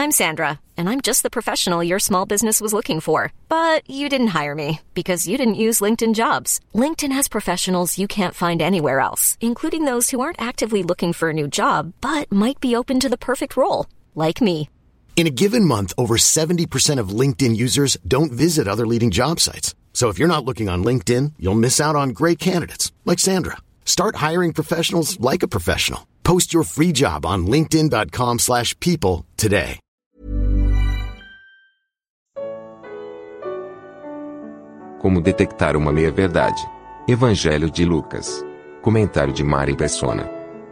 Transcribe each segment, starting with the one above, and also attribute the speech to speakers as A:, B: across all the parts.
A: I'm Sandra, and I'm just the professional your small business was looking for. But you didn't hire me because you didn't use LinkedIn Jobs. LinkedIn has professionals you can't find anywhere else, including those who aren't actively looking for a new job, but might be open to the perfect role, like me.
B: In a given month, over 70% of LinkedIn users don't visit other leading job sites. So if you're not looking on LinkedIn, you'll miss out on great candidates like Sandra. Start hiring professionals like a professional. Post your free job on linkedin.com/people today.
C: Como detectar uma meia-verdade. Evangelho de Lucas. Comentário de Mari Persona.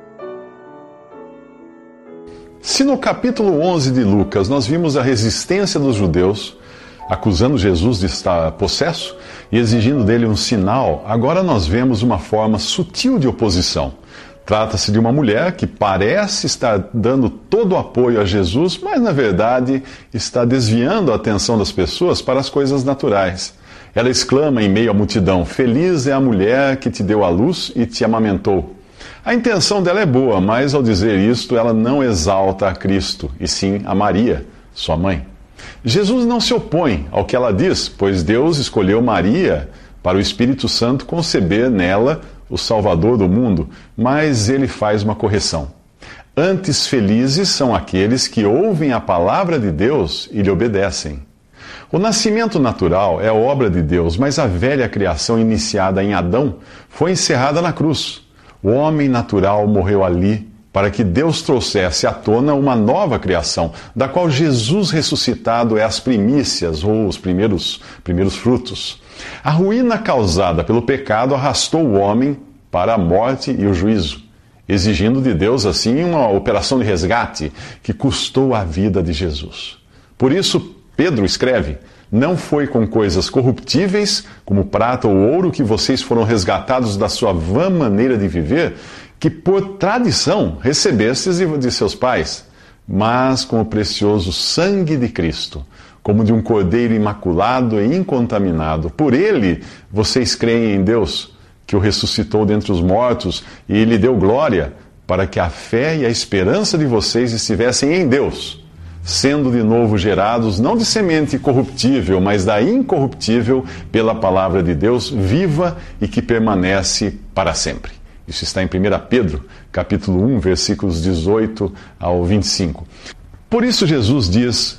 D: Se no capítulo 11 de Lucas nós vimos a resistência dos judeus, acusando Jesus de estar possesso e exigindo dele um sinal, agora nós vemos uma forma sutil de oposição. Trata-se de uma mulher que parece estar dando todo o apoio a Jesus, mas na verdade está desviando a atenção das pessoas para as coisas naturais. Ela exclama em meio à multidão: "Feliz é a mulher que te deu à luz e te amamentou." A intenção dela é boa, mas ao dizer isto, ela não exalta a Cristo, e sim a Maria, sua mãe. Jesus não se opõe ao que ela diz, pois Deus escolheu Maria para o Espírito Santo conceber nela o Salvador do mundo, mas ele faz uma correção. Antes felizes são aqueles que ouvem a palavra de Deus e lhe obedecem. O nascimento natural é obra de Deus, mas a velha criação iniciada em Adão foi encerrada na cruz. O homem natural morreu ali para que Deus trouxesse à tona uma nova criação, da qual Jesus ressuscitado é as primícias, ou os primeiros frutos. A ruína causada pelo pecado arrastou o homem para a morte e o juízo, exigindo de Deus, assim, uma operação de resgate que custou a vida de Jesus. Por isso, Pedro escreve: "Não foi com coisas corruptíveis, como prata ou ouro, que vocês foram resgatados da sua vã maneira de viver, que por tradição recebestes de seus pais, mas com o precioso sangue de Cristo, como de um cordeiro imaculado e incontaminado. Por ele vocês creem em Deus, que o ressuscitou dentre os mortos e lhe deu glória, para que a fé e a esperança de vocês estivessem em Deus, sendo de novo gerados, não de semente corruptível, mas da incorruptível, pela palavra de Deus, viva e que permanece para sempre." Isso está em 1 Pedro, capítulo 1, versículos 18 ao 25. Por isso Jesus diz: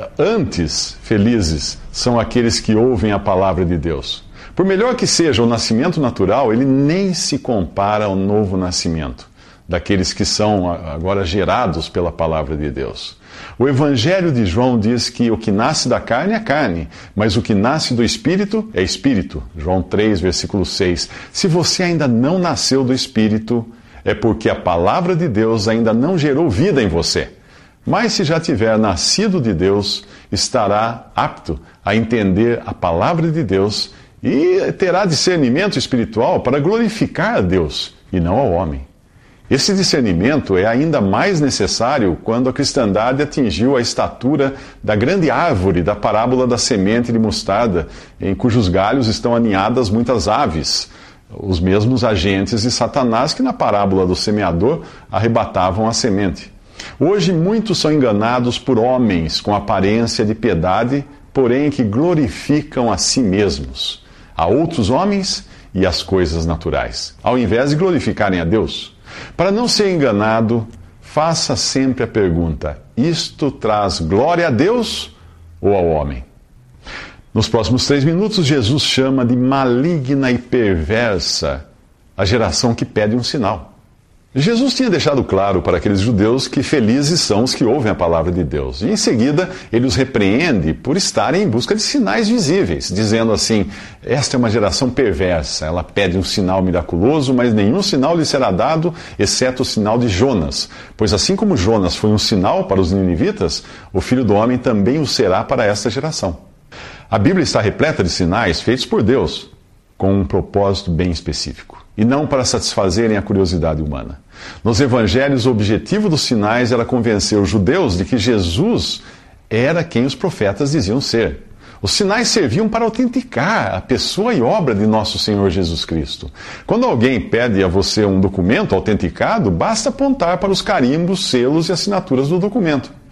D: antes felizes são aqueles que ouvem a palavra de Deus. Por melhor que seja o nascimento natural, ele nem se compara ao novo nascimento, daqueles que são agora gerados pela palavra de Deus. O Evangelho de João diz que o que nasce da carne é carne, mas o que nasce do Espírito é Espírito. João 3, versículo 6. Se você ainda não nasceu do Espírito, é porque a palavra de Deus ainda não gerou vida em você. Mas se já tiver nascido de Deus, estará apto a entender a palavra de Deus e terá discernimento espiritual para glorificar a Deus e não ao homem. Esse discernimento é ainda mais necessário quando a cristandade atingiu a estatura da grande árvore da parábola da semente de mostarda, em cujos galhos estão aninhadas muitas aves, os mesmos agentes de Satanás que na parábola do semeador arrebatavam a semente. Hoje muitos são enganados por homens com aparência de piedade, porém que glorificam a si mesmos, a outros homens e as coisas naturais, ao invés de glorificarem a Deus. Para não ser enganado, faça sempre a pergunta: isto traz glória a Deus ou ao homem? Nos próximos 3 minutos, Jesus chama de maligna e perversa a geração que pede um sinal. Jesus tinha deixado claro para aqueles judeus que felizes são os que ouvem a palavra de Deus. E em seguida, ele os repreende por estarem em busca de sinais visíveis, dizendo assim: esta é uma geração perversa, ela pede um sinal miraculoso, mas nenhum sinal lhe será dado, exceto o sinal de Jonas. Pois assim como Jonas foi um sinal para os ninivitas, o Filho do Homem também o será para esta geração. A Bíblia está repleta de sinais feitos por Deus, com um propósito bem específico, e não para satisfazerem a curiosidade humana. Nos evangelhos, o objetivo dos sinais era convencer os judeus de que Jesus era quem os profetas diziam ser. Os sinais serviam para autenticar a pessoa e obra de nosso Senhor Jesus Cristo. Quando alguém pede a você um documento autenticado, basta apontar para os carimbos, selos e assinaturas do documento.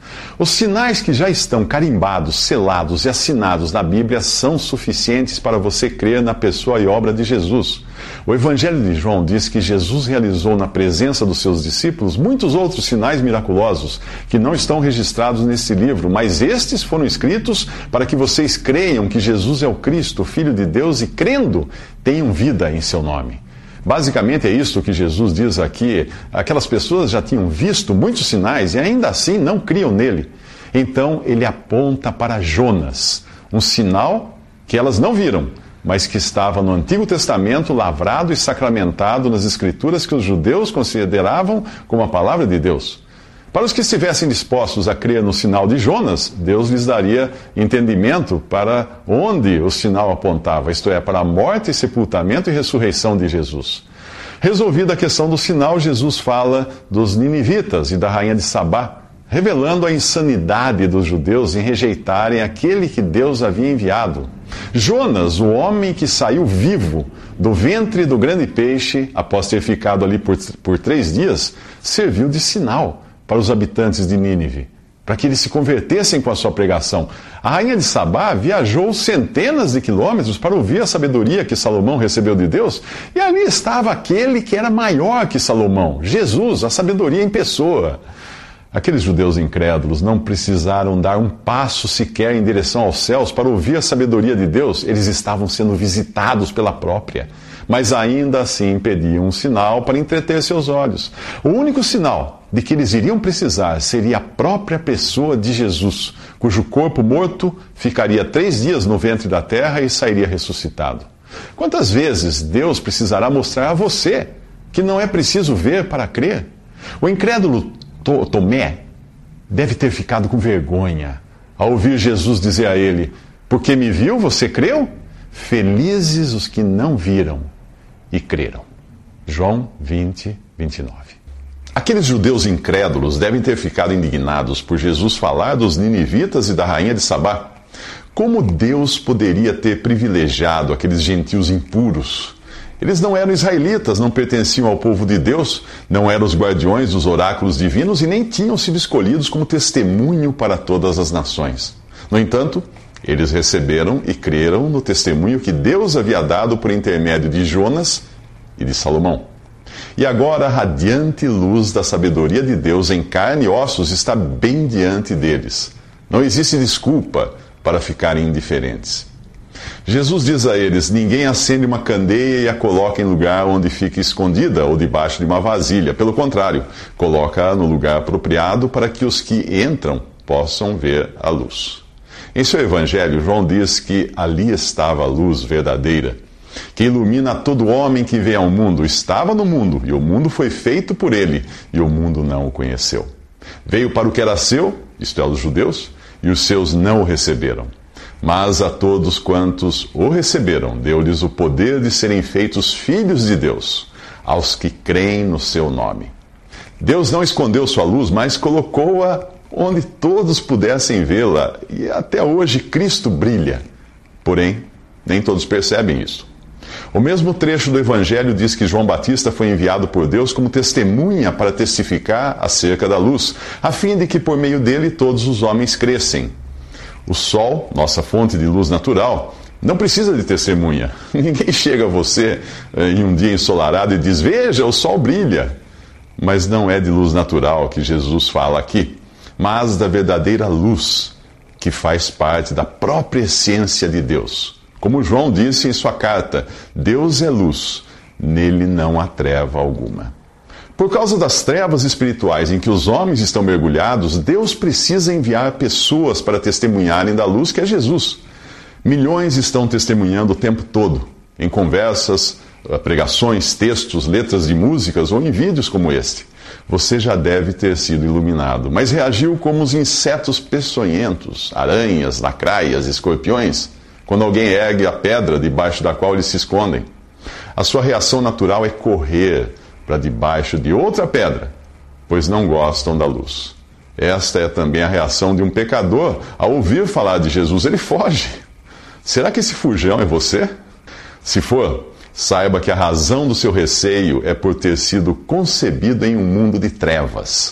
D: Os sinais que já estão carimbados, selados e assinados na Bíblia são suficientes para você crer na pessoa e obra de Jesus. O Evangelho de João diz que Jesus realizou na presença dos seus discípulos muitos outros sinais miraculosos que não estão registrados nesse livro, mas estes foram escritos para que vocês creiam que Jesus é o Cristo, o Filho de Deus, e crendo, tenham vida em seu nome. Basicamente é isso que Jesus diz aqui. Aquelas pessoas já tinham visto muitos sinais e ainda assim não criam nele. Então ele aponta para Jonas, um sinal que elas não viram, mas que estava no Antigo Testamento, lavrado e sacramentado nas Escrituras que os judeus consideravam como a palavra de Deus. Para os que estivessem dispostos a crer no sinal de Jonas, Deus lhes daria entendimento para onde o sinal apontava, isto é, para a morte, sepultamento e ressurreição de Jesus. Resolvida a questão do sinal, Jesus fala dos ninivitas e da rainha de Sabá, revelando a insanidade dos judeus em rejeitarem aquele que Deus havia enviado. Jonas, o homem que saiu vivo do ventre do grande peixe, após ter ficado ali por 3 dias, serviu de sinal para os habitantes de Nínive, para que eles se convertessem com a sua pregação. A rainha de Sabá viajou centenas de quilômetros para ouvir a sabedoria que Salomão recebeu de Deus, e ali estava aquele que era maior que Salomão, Jesus, a sabedoria em pessoa. Aqueles judeus incrédulos não precisaram dar um passo sequer em direção aos céus para ouvir a sabedoria de Deus. Eles estavam sendo visitados pela própria, mas ainda assim pediam um sinal para entreter seus olhos. O único sinal de que eles iriam precisar seria a própria pessoa de Jesus, cujo corpo morto ficaria 3 dias no ventre da terra e sairia ressuscitado. Quantas vezes Deus precisará mostrar a você que não é preciso ver para crer? O incrédulo Tomé deve ter ficado com vergonha ao ouvir Jesus dizer a ele: porque me viu, você creu? Felizes os que não viram e creram. João 20, 29. Aqueles judeus incrédulos devem ter ficado indignados por Jesus falar dos ninivitas e da rainha de Sabá. Como Deus poderia ter privilegiado aqueles gentios impuros? Eles não eram israelitas, não pertenciam ao povo de Deus, não eram os guardiões dos oráculos divinos e nem tinham sido escolhidos como testemunho para todas as nações. No entanto, eles receberam e creram no testemunho que Deus havia dado por intermédio de Jonas e de Salomão. E agora a radiante luz da sabedoria de Deus em carne e ossos está bem diante deles. Não existe desculpa para ficarem indiferentes. Jesus diz a eles: ninguém acende uma candeia e a coloca em lugar onde fica escondida ou debaixo de uma vasilha. Pelo contrário, coloca-a no lugar apropriado para que os que entram possam ver a luz. Em seu evangelho, João diz que ali estava a luz verdadeira, que ilumina todo homem que vem ao mundo. Estava no mundo, e o mundo foi feito por ele, e o mundo não o conheceu. Veio para o que era seu, isto é, os judeus, e os seus não o receberam. Mas a todos quantos o receberam, deu-lhes o poder de serem feitos filhos de Deus, aos que creem no seu nome. Deus não escondeu sua luz, mas colocou-a onde todos pudessem vê-la, e até hoje Cristo brilha. Porém, nem todos percebem isso. O mesmo trecho do Evangelho diz que João Batista foi enviado por Deus como testemunha para testificar acerca da luz, a fim de que por meio dele todos os homens crescem. O sol, nossa fonte de luz natural, não precisa de testemunha. Ninguém chega a você em um dia ensolarado e diz: veja, o sol brilha. Mas não é de luz natural que Jesus fala aqui, mas da verdadeira luz, que faz parte da própria essência de Deus. Como João disse em sua carta: Deus é luz, nele não há treva alguma. Por causa das trevas espirituais em que os homens estão mergulhados, Deus precisa enviar pessoas para testemunharem da luz que é Jesus. Milhões estão testemunhando o tempo todo, em conversas, pregações, textos, letras de músicas ou em vídeos como este. Você já deve ter sido iluminado, mas reagiu como os insetos peçonhentos, aranhas, lacraias, escorpiões, quando alguém ergue a pedra debaixo da qual eles se escondem. A sua reação natural é correr para debaixo de outra pedra, pois não gostam da luz. Esta é também a reação de um pecador ao ouvir falar de Jesus. Ele foge. Será que esse fujão é você? Se for, saiba que a razão do seu receio é por ter sido concebido em um mundo de trevas.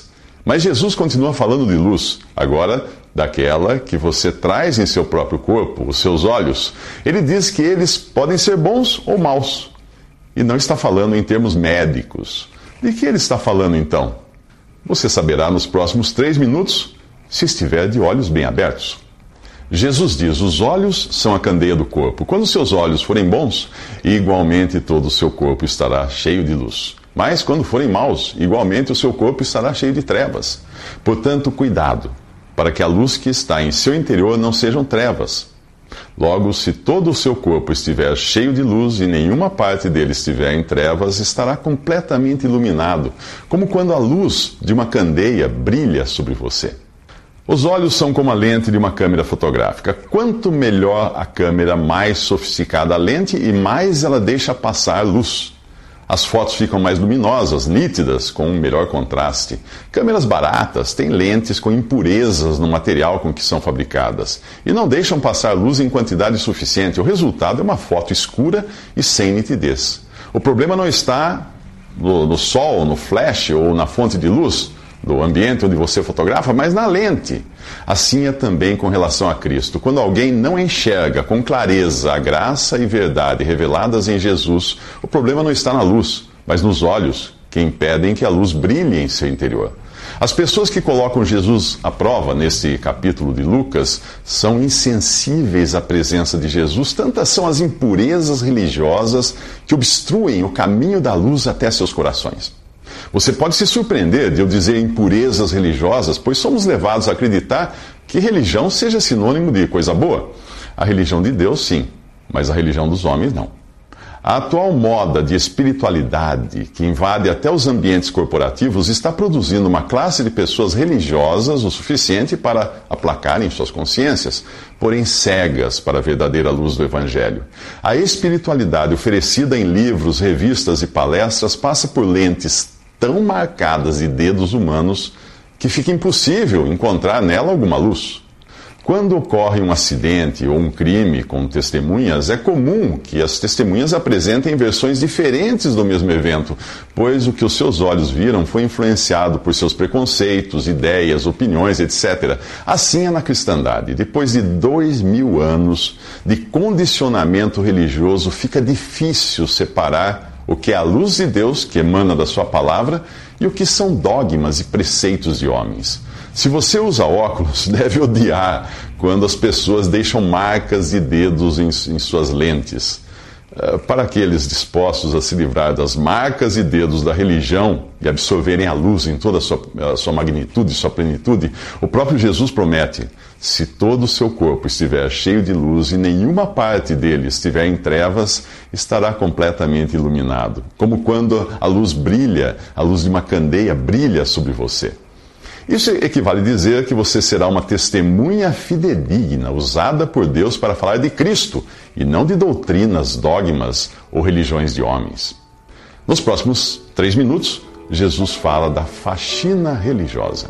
D: Mas Jesus continua falando de luz, agora daquela que você traz em seu próprio corpo, os seus olhos. Ele diz que eles podem ser bons ou maus. E não está falando em termos médicos. De que ele está falando então? Você saberá nos próximos 3 minutos, se estiver de olhos bem abertos. Jesus diz: os olhos são a candeia do corpo. Quando seus olhos forem bons, igualmente todo o seu corpo estará cheio de luz. Mas quando forem maus, igualmente o seu corpo estará cheio de trevas. Portanto, cuidado, para que a luz que está em seu interior não sejam trevas. Logo, se todo o seu corpo estiver cheio de luz e nenhuma parte dele estiver em trevas, estará completamente iluminado, como quando a luz de uma candeia brilha sobre você. Os olhos são como a lente de uma câmera fotográfica. Quanto melhor a câmera, mais sofisticada a lente e mais ela deixa passar luz. As fotos ficam mais luminosas, nítidas, com um melhor contraste. Câmeras baratas têm lentes com impurezas no material com que são fabricadas e não deixam passar luz em quantidade suficiente. O resultado é uma foto escura e sem nitidez. O problema não está no sol, no flash ou na fonte de luz do ambiente onde você fotografa, mas na lente. Assim é também com relação a Cristo. Quando alguém não enxerga com clareza a graça e verdade reveladas em Jesus, o problema não está na luz, mas nos olhos, que impedem que a luz brilhe em seu interior. As pessoas que colocam Jesus à prova neste capítulo de Lucas são insensíveis à presença de Jesus. Tantas são as impurezas religiosas que obstruem o caminho da luz até seus corações. Você pode se surpreender de eu dizer impurezas religiosas, pois somos levados a acreditar que religião seja sinônimo de coisa boa. A religião de Deus, sim, mas a religião dos homens, não. A atual moda de espiritualidade, que invade até os ambientes corporativos, está produzindo uma classe de pessoas religiosas o suficiente para aplacarem suas consciências, porém cegas para a verdadeira luz do Evangelho. A espiritualidade oferecida em livros, revistas e palestras passa por lentes tão marcadas de dedos humanos que fica impossível encontrar nela alguma luz. Quando ocorre um acidente ou um crime com testemunhas, é comum que as testemunhas apresentem versões diferentes do mesmo evento, pois o que os seus olhos viram foi influenciado por seus preconceitos, ideias, opiniões, etc. Assim é na cristandade. Depois de 2000 anos de condicionamento religioso, fica difícil separar o que é a luz de Deus, que emana da sua palavra, e o que são dogmas e preceitos de homens. Se você usa óculos, deve odiar quando as pessoas deixam marcas de dedos em suas lentes. Para aqueles dispostos a se livrar das marcas e dedos da religião e absorverem a luz em toda a sua magnitude e sua plenitude, o próprio Jesus promete: se todo o seu corpo estiver cheio de luz e nenhuma parte dele estiver em trevas, estará completamente iluminado, como quando a luz brilha, a luz de uma candeia brilha sobre você. Isso equivale a dizer que você será uma testemunha fidedigna, usada por Deus para falar de Cristo, e não de doutrinas, dogmas ou religiões de homens. Nos próximos 3 minutos, Jesus fala da faxina religiosa.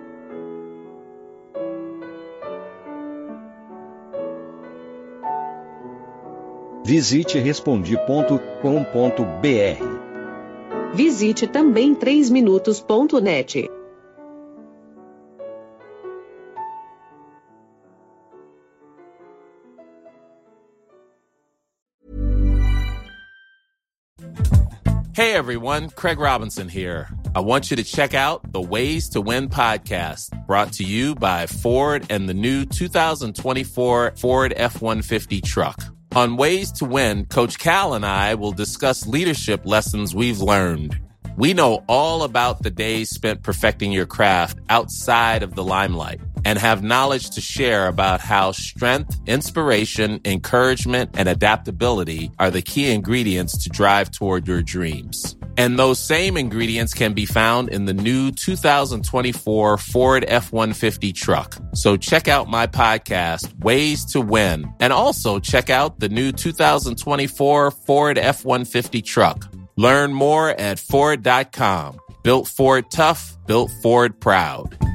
E: Visite Respondi.com.br.
F: Visite também 3minutos.net.
G: Hey everyone, Craig Robinson here. I want you to check out the Ways to Win podcast, brought to you by Ford and the new 2024 Ford F-150 truck. On Ways to Win, Coach Cal and I will discuss leadership lessons we've learned. We know all about the days spent perfecting your craft outside of the limelight and have knowledge to share about how strength, inspiration, encouragement, and adaptability are the key ingredients to drive toward your dreams. And those same ingredients can be found in the new 2024 Ford F-150 truck. So check out my podcast, Ways to Win, and also check out the new 2024 Ford F-150 truck. Learn more at Ford.com. Built Ford tough, built Ford proud.